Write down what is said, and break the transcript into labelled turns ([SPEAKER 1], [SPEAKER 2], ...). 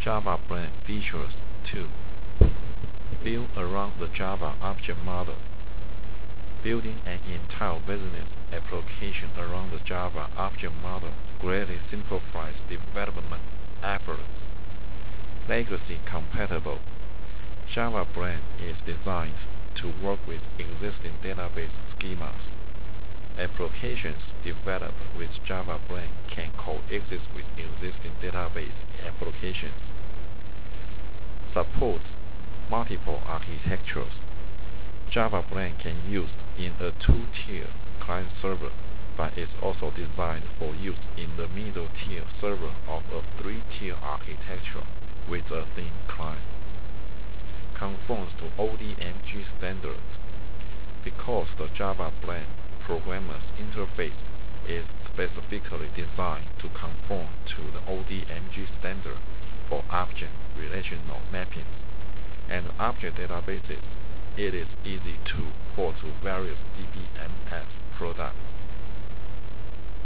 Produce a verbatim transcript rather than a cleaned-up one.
[SPEAKER 1] Java Brain features two. Build around the Java object model. Building an entire business application around the Java object model greatly simplifies development efforts. Legacy compatible. Java Brain is designed to work with existing database schemas. Applications developed with Java Brain can coexist with existing database applications. Supports multiple architectures. Java Brain can be used in a two-tier client server, but is also designed for use in the middle tier server of a three-tier architecture with a thin client. Conforms to O D M G standards. Because the Java Brain programmer's interface is specifically designed to conform to the O D M G standard for object relational mappings and object databases, it is easy to port to various D B